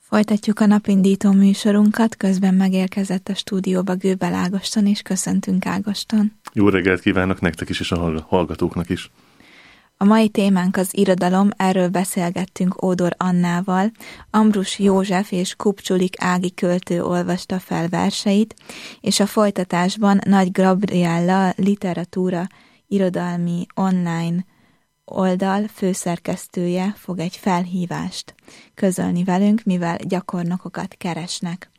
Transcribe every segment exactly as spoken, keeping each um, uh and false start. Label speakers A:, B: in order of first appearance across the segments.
A: Folytatjuk a napindító műsorunkat, közben megérkezett a stúdióba Gőbel Ágoston, és köszöntünk Ágoston.
B: Jó reggelt kívánok nektek is, és a hallgatóknak is.
A: A mai témánk az irodalom, erről beszélgettünk Ódor Annával. Ambrus József és Kupcsulik Ági költő olvasta fel verseit, és a folytatásban Nagy Gabriella literatúra irodalmi online oldal főszerkesztője fog egy felhívást közölni velünk, mivel gyakornokokat keresnek.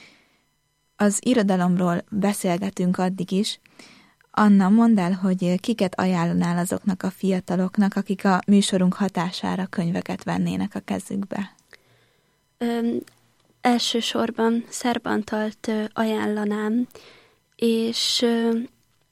A: Az irodalomról beszélgetünk addig is. Anna, mondd el, hogy kiket ajánlanál azoknak a fiataloknak, akik a műsorunk hatására könyveket vennének a kezükbe?
C: Öm, elsősorban Szerb Antalt ajánlanám, és öm,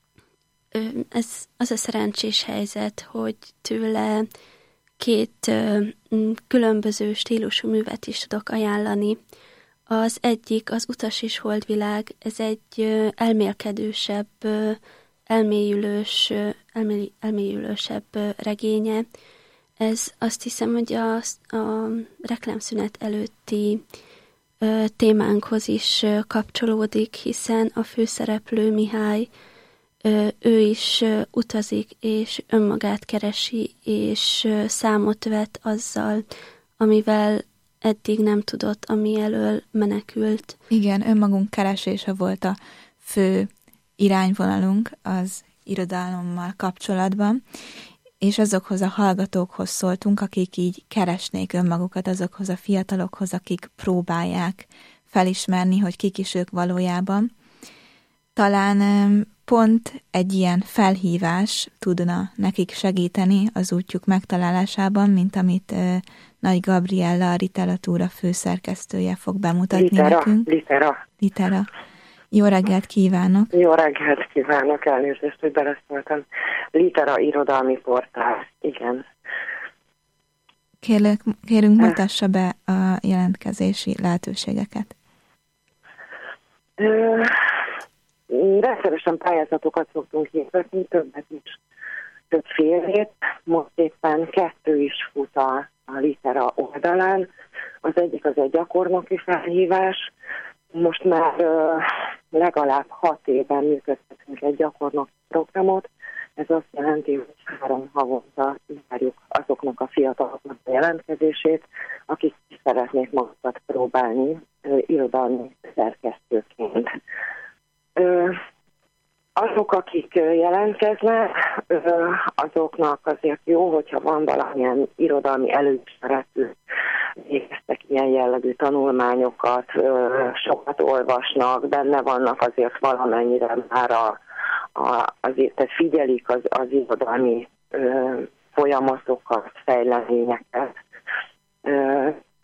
C: ez az a szerencsés helyzet, hogy tőle két öm, különböző stílusú művet is tudok ajánlani. Az egyik, az Utas és Holdvilág, ez egy ö, elmélkedősebb, ö, elmélyülős, ö, elmély, elmélyülősebb ö, regénye. Ez azt hiszem, hogy a, a reklámszünet előtti ö, témánkhoz is ö, kapcsolódik, hiszen a főszereplő Mihály, ö, ő is ö, utazik, és önmagát keresi, és ö, számot vet azzal, amivel eddig nem tudott, ami elől menekült.
A: Igen, önmagunk keresése volt a fő irányvonalunk az irodalommal kapcsolatban, és azokhoz a hallgatókhoz szóltunk, akik így keresnék önmagukat, azokhoz a fiatalokhoz, akik próbálják felismerni, hogy kik is ők valójában. Talán pont egy ilyen felhívás tudna nekik segíteni az útjuk megtalálásában, mint amit Nagy Gabriella, a literatúra főszerkesztője fog bemutatni
D: litera,
A: nekünk.
D: Litera.
A: Litera. Jó reggelt kívánok!
D: Jó reggelt kívánok, elnézést, hogy beleszóltam. Litera irodalmi portál, igen.
A: Kérlek, kérünk, mutassa be a jelentkezési lehetőségeket.
D: Ö, rendszeresen pályázatokat szoktunk hirdetni, többet is, többfélét. Most éppen kettő is fut a, a Litera oldalán. Az egyik az egy gyakornoki felhívás. Most már ö, legalább hat éven működtetünk egy gyakornoki programot. Ez azt jelenti, hogy három havonta várjuk azoknak a fiataloknak a jelentkezését, akik szeretnék magukat próbálni ö, irodalmi szerkesztőként. Ö, azok, akik jelentkeznek, ö, azoknak azért jó, hogyha van valamilyen irodalmi előismeretű, végeztek ilyen jellegű tanulmányokat, ö, sokat olvasnak, benne vannak azért valamennyire már a, a, azért, tehát figyelik az, az irodalmi ö, folyamatokat, fejleményeket. Ö,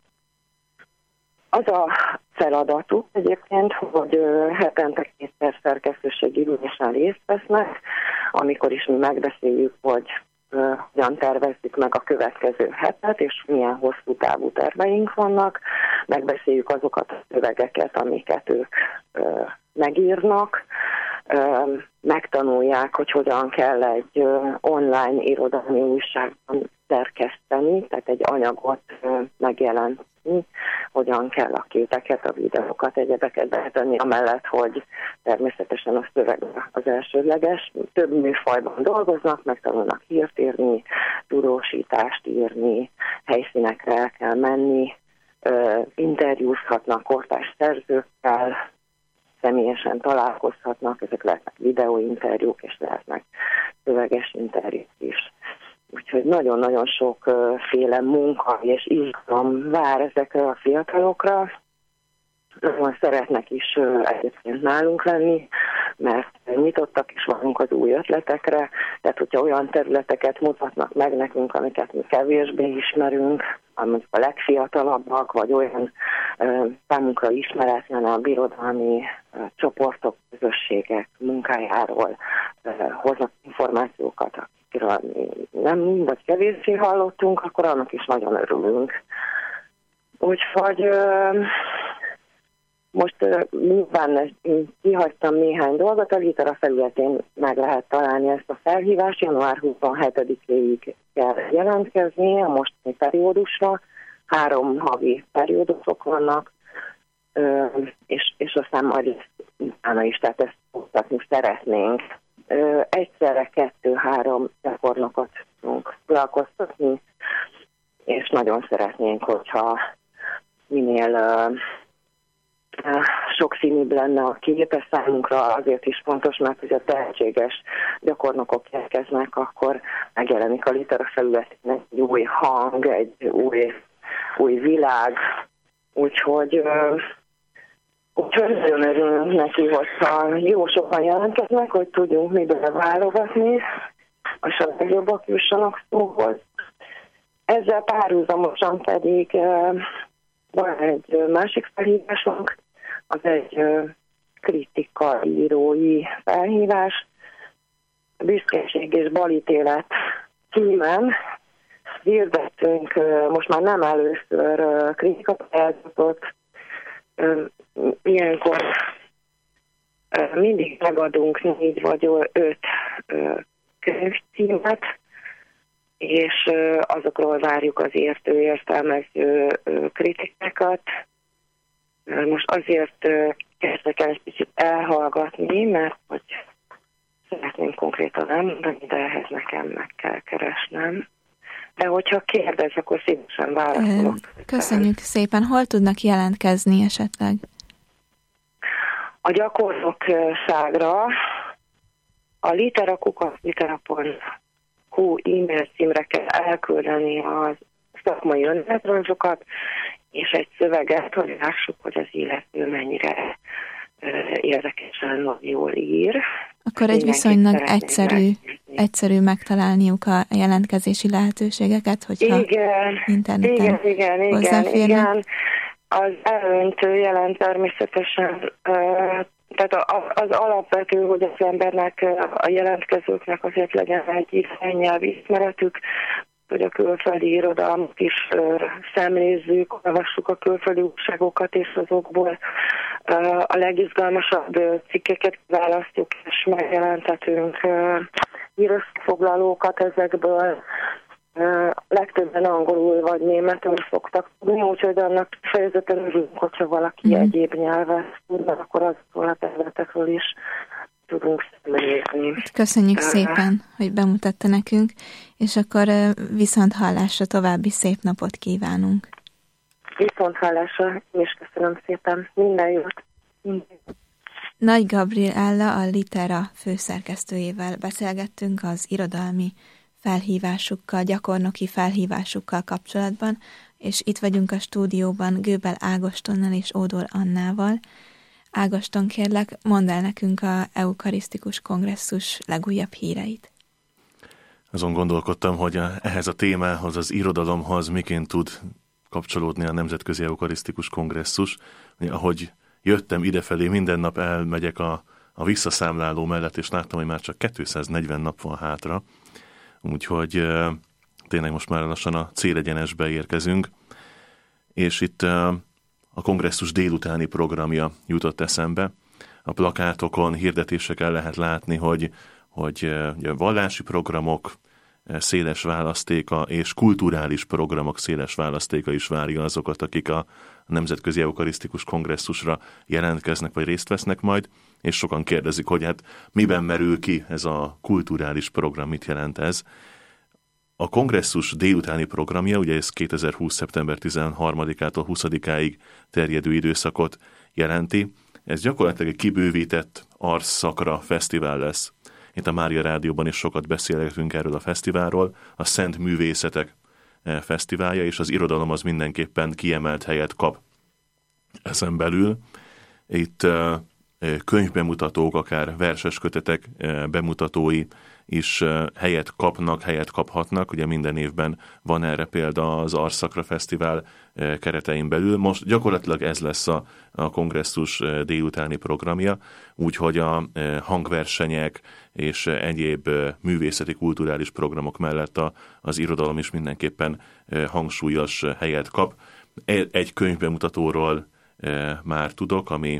D: Az a feladatuk egyébként, hogy hetente kétszer szerkesztőségi ülésen részt vesznek, amikor is mi megbeszéljük, hogy hogyan tervezzük meg a következő hetet, és milyen hosszú távú terveink vannak. Megbeszéljük azokat a szövegeket, amiket ők megírnak, megtanulják, hogy hogyan kell egy online irodalmi újságban szerkeszteni, tehát egy anyagot megjelenteni, hogyan kell a képeket, a videókat, egyebeket betenni, amellett, hogy természetesen a szöveg az elsődleges. Több műfajban dolgoznak, megtanulnak hírt írni, tudósítást írni, helyszínekre el kell menni, interjúzhatnak kortárs szerzőkkel, személyesen találkozhatnak, ezek lehetnek videóinterjúk, és lehetnek szöveges interjúk is. Úgyhogy nagyon-nagyon sokféle munka és izgalom vár ezekre a fiatalokra. Nagyon szeretnek is egyébként nálunk lenni, mert nyitottak is vagyunk az új ötletekre, tehát hogyha olyan területeket mutatnak meg nekünk, amiket mi kevésbé ismerünk, amik a legfiatalabbak, vagy olyan uh, számunkra ismeretlen a birodalmi uh, csoportok, közösségek munkájáról uh, hoznak információkat, akikről nem vagy kevéssé hallottunk, akkor annak is nagyon örülünk. Úgyhogy uh, most uh, nyilván kihagytam néhány dolgot, a Litera felületén meg lehet találni ezt a felhívást, január huszonhetedikéig kell jelentkezni a mostani periódusra, három havi periódusok vannak, és, és aztán majd utána is, tehát ezt mutatni szeretnénk. Egyszerre kettő-három gyakornokot tudunk foglalkoztatni, és nagyon szeretnénk, hogyha minél uh, sokszínűbb lenne a kép, számunkra azért is fontos, mert hogy a tehetséges gyakornokok érkeznek, akkor megjelenik a litera felületén egy új hang, egy új, új világ, úgyhogy, uh, úgyhogy nagyon örülünk neki, hogyha jó sokan jelentkeznek, hogy tudjunk miből válogatni, és a legjobbak jussanak szóhoz. Ezzel párhuzamosan pedig uh, van egy másik felhívásunk, az egy uh, kritikaírói felhívás, Büszkeség és balítélet címen hirdettünk uh, most már nem először uh, kritikapályázatot, uh, ilyenkor uh, mindig megadunk négy vagy öt uh, könyvcímet, és azokról várjuk az értő, értelmező kritikákat. Most azért kezdek el egy kicsit elhallgatni, mert hogy szeretném konkrétan elmondani, de ehhez nekem meg kell keresnem. De hogyha kérdez, akkor szívesen válaszolok.
A: Köszönjük szépen. Hol tudnak jelentkezni esetleg?
D: A gyakornokságra a literakukat litera.hu e-mail címre kell elküldeni az szakmai önéletrajzokat, és egy szöveget, hogy lássuk, hogy az illető mennyire érdekesen jól ír.
A: Akkor egy viszonylag egyszerű, egyszerű megtalálniuk a jelentkezési lehetőségeket, hogyha
D: igen,
A: interneten
D: igen, igen,
A: hozzáférnek.
D: Igen. Az elöntő jelent természetesen, tehát az alapvető, hogy az embernek, a jelentkezőknek azért legyen egy nyelvi ismeretük, hogy a külföldi irodalmat is szemlézzük, olvassuk a külföldi újságokat, és azokból a legizgalmasabb cikkeket választjuk, és megjelentetünk írásfoglalókat ezekből. Legtöbben angolul vagy németül szoktak tudni, úgyhogy annak fejezetten örülünk, hogyha valaki mm. egyéb nyelvet tud, akkor azokról a területekről is tudunk szemlézni.
A: Köszönjük uh, szépen, hogy bemutatta nekünk, és akkor viszont hallásra további szép napot kívánunk.
D: Viszont hallásra, és köszönöm szépen. Minden jót. Minden.
A: Nagy Gabriella, a Litera főszerkesztőjével beszélgettünk az irodalmi felhívásukkal, gyakornoki felhívásukkal kapcsolatban, és itt vagyunk a stúdióban Göbel Ágostonnal és Ódor Annával. Ágoston, kérlek, mondd el nekünk a eukarisztikus kongresszus legújabb híreit.
B: Azon gondolkodtam, hogy ehhez a témához, az irodalomhoz miként tud kapcsolódni a Nemzetközi Eukarisztikus Kongresszus. Ahogy jöttem idefelé, minden nap elmegyek a, a visszaszámláló mellett, és láttam, hogy már csak kétszáznegyven nap van hátra. Úgyhogy e, tényleg most már lassan a célegyenesbe érkezünk, és itt e, a kongresszus délutáni programja jutott eszembe. A plakátokon, hirdetéseken lehet látni, hogy, hogy e, vallási programok e, széles választéka és kulturális programok széles választéka is várja azokat, akik a Nemzetközi Eukarisztikus Kongresszusra jelentkeznek vagy részt vesznek majd, és sokan kérdezik, hogy hát miben merül ki ez a kulturális program, mit jelent ez. A kongresszus délutáni programja, ugye ez kétezer-húsz. szeptember tizenharmadikától huszadikáig terjedő időszakot jelenti. Ez gyakorlatilag egy kibővített arcszakra fesztivál lesz. Itt a Mária Rádióban is sokat beszélgetünk erről a fesztiválról. A Szent Művészetek fesztiválja, és az irodalom az mindenképpen kiemelt helyet kap ezen belül. Itt könyvbemutatók, akár verses kötetek bemutatói is helyet kapnak, helyet kaphatnak. Ugye minden évben van erre példa az Arszakra Fesztivál keretein belül. Most gyakorlatilag ez lesz a, a kongresszus délutáni programja, úgyhogy a hangversenyek és egyéb művészeti, kulturális programok mellett a, az irodalom is mindenképpen hangsúlyos helyet kap. Egy könyvbemutatóról már tudok, ami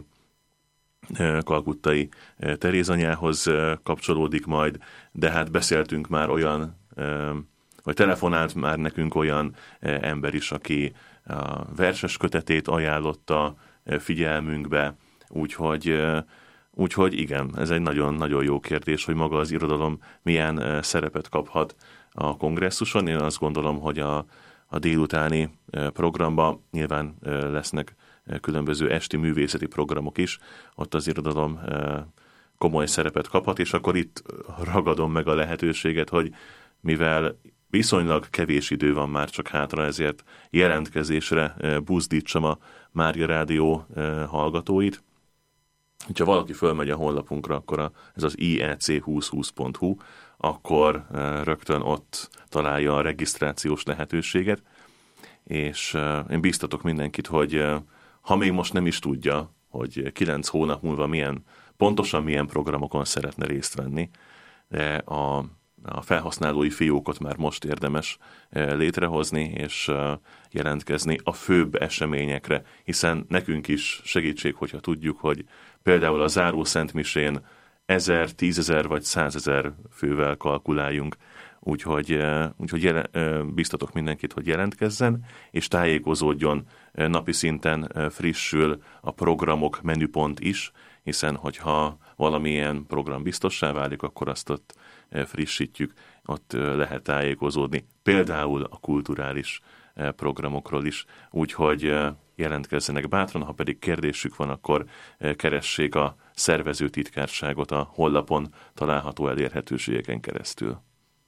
B: kalkuttai Terézanyához kapcsolódik majd, de hát beszéltünk már olyan, vagy telefonált már nekünk olyan ember is, aki a verses kötetét ajánlotta figyelmünkbe, úgyhogy, úgyhogy igen, ez egy nagyon-nagyon jó kérdés, hogy maga az irodalom milyen szerepet kaphat a kongresszuson. Én azt gondolom, hogy a, a délutáni programban nyilván lesznek különböző esti művészeti programok is, ott az irodalom komoly szerepet kaphat, és akkor itt ragadom meg a lehetőséget, hogy mivel viszonylag kevés idő van már csak hátra, ezért jelentkezésre buzdítsam a Mária Rádió hallgatóit. Ha valaki fölmegy a honlapunkra, akkor a, ez az i e c húsz húsz pont hu, akkor rögtön ott találja a regisztrációs lehetőséget, és én biztatok mindenkit, hogy ha még most nem is tudja, hogy kilenc hónap múlva milyen, pontosan milyen programokon szeretne részt venni, de a, a felhasználói fiókot már most érdemes létrehozni és jelentkezni a főbb eseményekre, hiszen nekünk is segítség, hogyha tudjuk, hogy például a záró szentmisén ezer, tízezer vagy százezer fővel kalkuláljunk, úgyhogy, úgyhogy jelen, biztatok mindenkit, hogy jelentkezzen, és tájékozódjon, napi szinten frissül a programok menüpont is, hiszen hogyha valamilyen program biztossá válik, akkor azt ott frissítjük, ott lehet tájékozódni. Például a kulturális programokról is, úgyhogy jelentkezzenek bátran, ha pedig kérdésük van, akkor keressék a szervező titkárságot a honlapon található elérhetőségeken keresztül.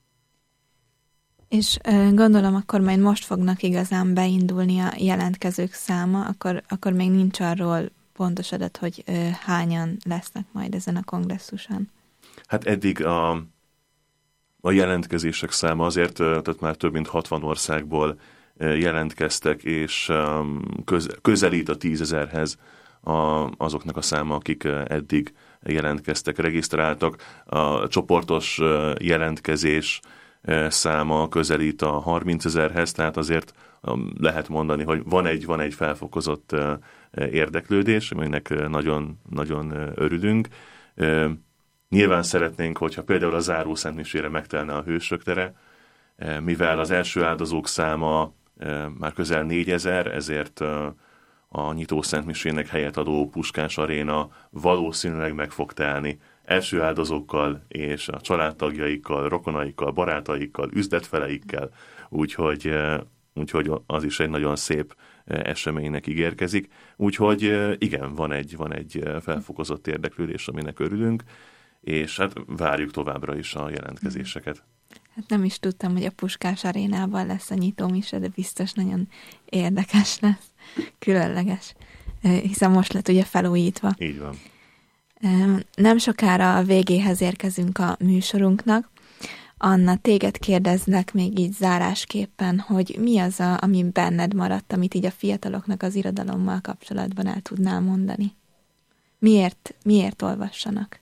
A: És gondolom, akkor majd most fognak igazán beindulni a jelentkezők száma, akkor, akkor még nincs arról pontos adat, hogy hányan lesznek majd ezen a kongresszuson.
B: Hát eddig a, a jelentkezések száma azért, tehát már több mint hatvan országból jelentkeztek, és közelít a tízezerhez azoknak a száma, akik eddig jelentkeztek, regisztráltak. A csoportos jelentkezés száma közelít a harmincezerhez, tehát azért lehet mondani, hogy van egy, van egy felfokozott érdeklődés, aminek nagyon, nagyon örülünk. Nyilván szeretnénk, hogyha például a záró szentmisére megtelne a Hősök tere, mivel az első áldozók száma már közel négyezer, ezért a nyitó szentmisének helyet adó Puskás Aréna valószínűleg meg fog telni első áldozókkal és a családtagjaikkal, rokonaikkal, barátaikkal, üzletfeleikkel, úgyhogy, úgyhogy az is egy nagyon szép eseménynek ígérkezik. Úgyhogy igen, van egy, van egy felfokozott érdeklődés, aminek örülünk, és hát várjuk továbbra is a jelentkezéseket.
A: Hát nem is tudtam, hogy a Puskás Arénában lesz a nyitómise, de biztos nagyon érdekes lesz, különleges, hiszen most lett ugye felújítva.
B: Így van.
A: Nem sokára a végéhez érkezünk a műsorunknak. Anna, téged kérdeznek még így zárásképpen, hogy mi az, a, ami benned maradt, amit így a fiataloknak az irodalommal kapcsolatban el tudnál mondani? Miért, miért olvassanak?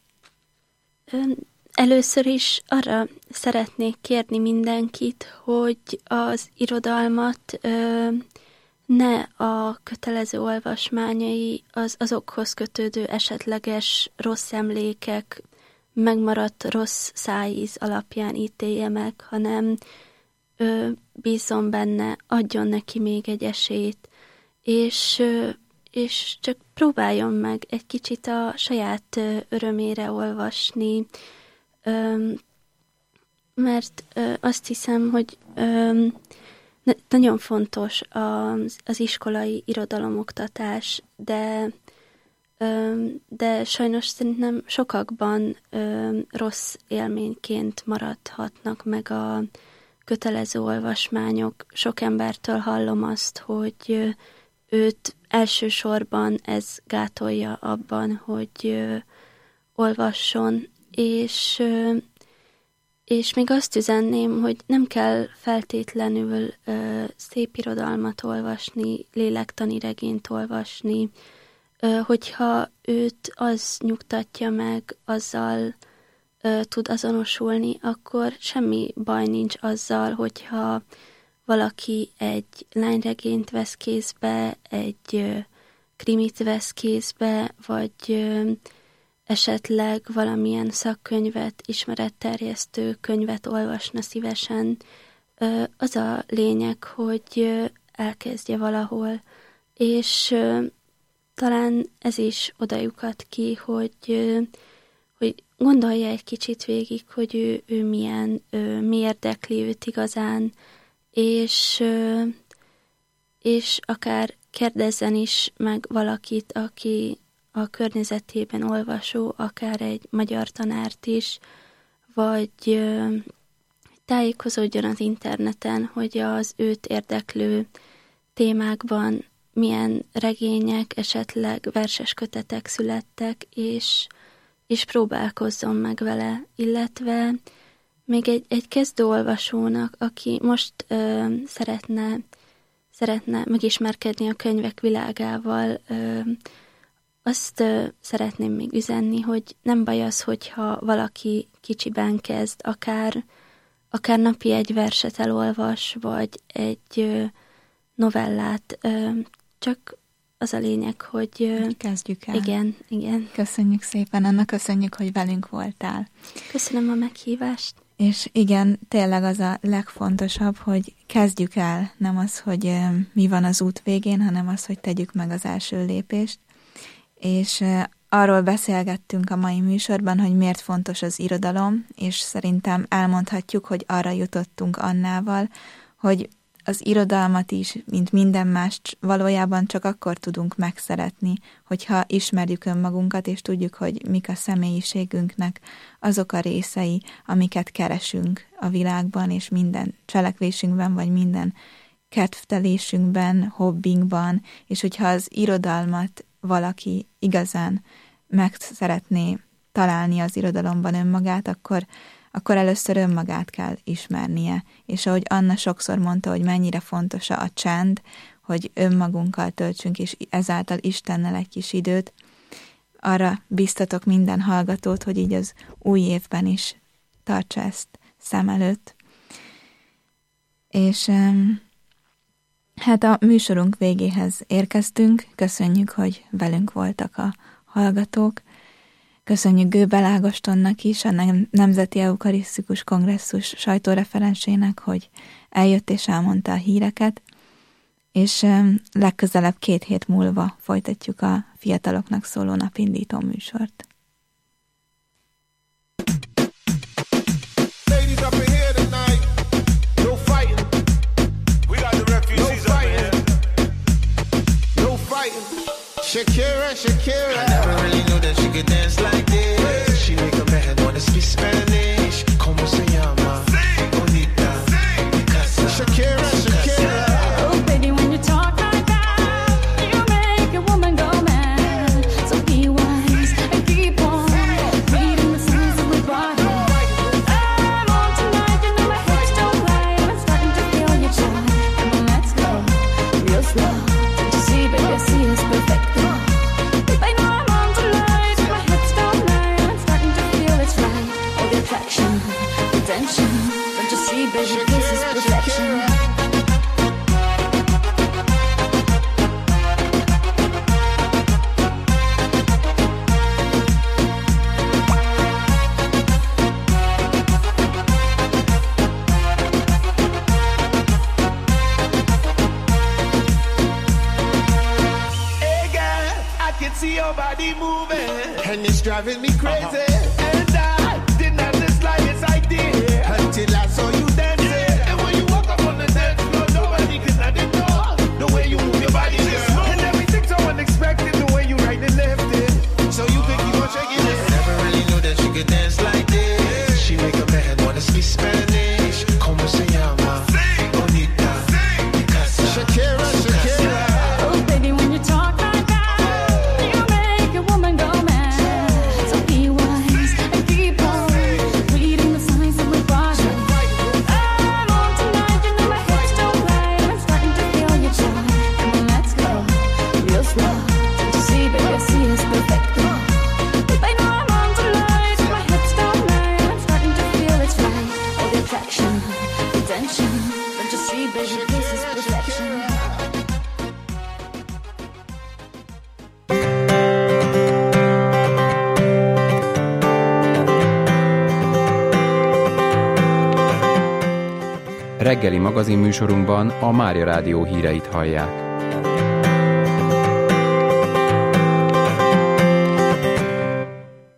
C: Először is arra szeretnék kérni mindenkit, hogy az irodalmat ö, ne a kötelező olvasmányai, az azokhoz kötődő esetleges rossz emlékek, megmaradt rossz szájíz alapján ítélje meg, hanem ö, bízzon benne, adjon neki még egy esélyt, és, ö, és csak próbáljon meg egy kicsit a saját ö, örömére olvasni, ö, mert ö, azt hiszem, hogy ö, nagyon fontos az, az iskolai irodalomoktatás, de, de sajnos szerintem sokakban rossz élményként maradhatnak meg a kötelező olvasmányok. Sok embertől hallom azt, hogy őt elsősorban ez gátolja abban, hogy olvasson, és És még azt üzenném, hogy nem kell feltétlenül ö, szép irodalmat olvasni, lélektani regényt olvasni, ö, hogyha őt az nyugtatja meg, azzal ö, tud azonosulni, akkor semmi baj nincs azzal, hogyha valaki egy lányregényt vesz kézbe, egy ö, krimit vesz kézbe, vagy ö, esetleg valamilyen szakkönyvet, ismeretterjesztő könyvet olvasna szívesen. Az a lényeg, hogy elkezdje valahol. És ö, talán ez is oda lyukat ki, hogy, ö, hogy gondolja egy kicsit végig, hogy ő, ő milyen, ö, mi érdekli őt igazán, és, ö, és akár kérdezzen is meg valakit, aki a környezetében olvasó, akár egy magyar tanárt is, vagy ö, tájékozódjon az interneten, hogy az őt érdeklő témákban milyen regények, esetleg verses kötetek születtek, és, és próbálkozzon meg vele, illetve még egy, egy kezdőolvasónak, aki most ö, szeretne, szeretne megismerkedni a könyvek világával, ö, azt ö, szeretném még üzenni, hogy nem baj az, hogyha valaki kicsiben kezd, akár, akár napi egy verset elolvas, vagy egy ö, novellát, ö, csak az a lényeg, hogy... Ö,
A: kezdjük el.
C: Igen, igen.
A: Köszönjük szépen, Anna, köszönjük, hogy velünk voltál.
C: Köszönöm a meghívást.
A: És igen, tényleg az a legfontosabb, hogy kezdjük el, nem az, hogy ö, mi van az út végén, hanem az, hogy tegyük meg az első lépést. És ö, arról beszélgettünk a mai műsorban, hogy miért fontos az irodalom, és szerintem elmondhatjuk, hogy arra jutottunk Annával, hogy az irodalmat is, mint minden más, valójában csak akkor tudunk megszeretni, hogyha ismerjük önmagunkat, és tudjuk, hogy mik a személyiségünknek azok a részei, amiket keresünk a világban, és minden cselekvésünkben, vagy minden kedvtelésünkben, hobbinkban, és hogyha az irodalmat valaki igazán meg szeretné találni az irodalomban önmagát, akkor akkor először önmagát kell ismernie. És ahogy Anna sokszor mondta, hogy mennyire fontos a csend, hogy önmagunkkal töltsünk, és ezáltal Istennel egy kis időt, arra biztatok minden hallgatót, hogy így az új évben is tartsa ezt szem előtt. És hát a műsorunk végéhez érkeztünk. Köszönjük, hogy velünk voltak a hallgatók. Köszönjük Gőbel Ágostonnak is, a Nemzeti Eukarisztikus Kongresszus sajtóreferensének, hogy eljött és elmondta a híreket, és legközelebb két hét múlva folytatjuk a fiataloknak szóló napindító műsort.
E: Shakira, Shakira. I never really knew that she could dance like this. She make a man wanna speak Spanish. Como se llama? Bonita. Picasa. Shakira, Shakira.
F: Oh, baby, when you talk like that, you make a woman go mad. So be wise and keep on reading the signs of the body. I'm on tonight, you know my hips don't lie. I'm starting to feel your charm. Come on, let's go, real slow. Don't you see, baby, see it's perfect. Don't you see, baby, this is perfection.
E: Hey girl, I can see your body moving, and it's driving me crazy. Uh-huh. Till I saw you dancing, yeah. And when you walk up on the dance floor, nobody can ignore the way you move your body, girl. And everything's so unexpected, the way you right and left it, so you can keep on shaking it. Never really knew that she could dance like this. She make a man wanna speak Spanish. Como se llama? Bonita. Picasa. Shakira, Shakira.
F: Oh, baby, when you talk like that, you make a woman go mad. So be wise and keep on reading the signs of my body.
G: reggeli magazinműsorunkban a Mária Rádió híreit hallják.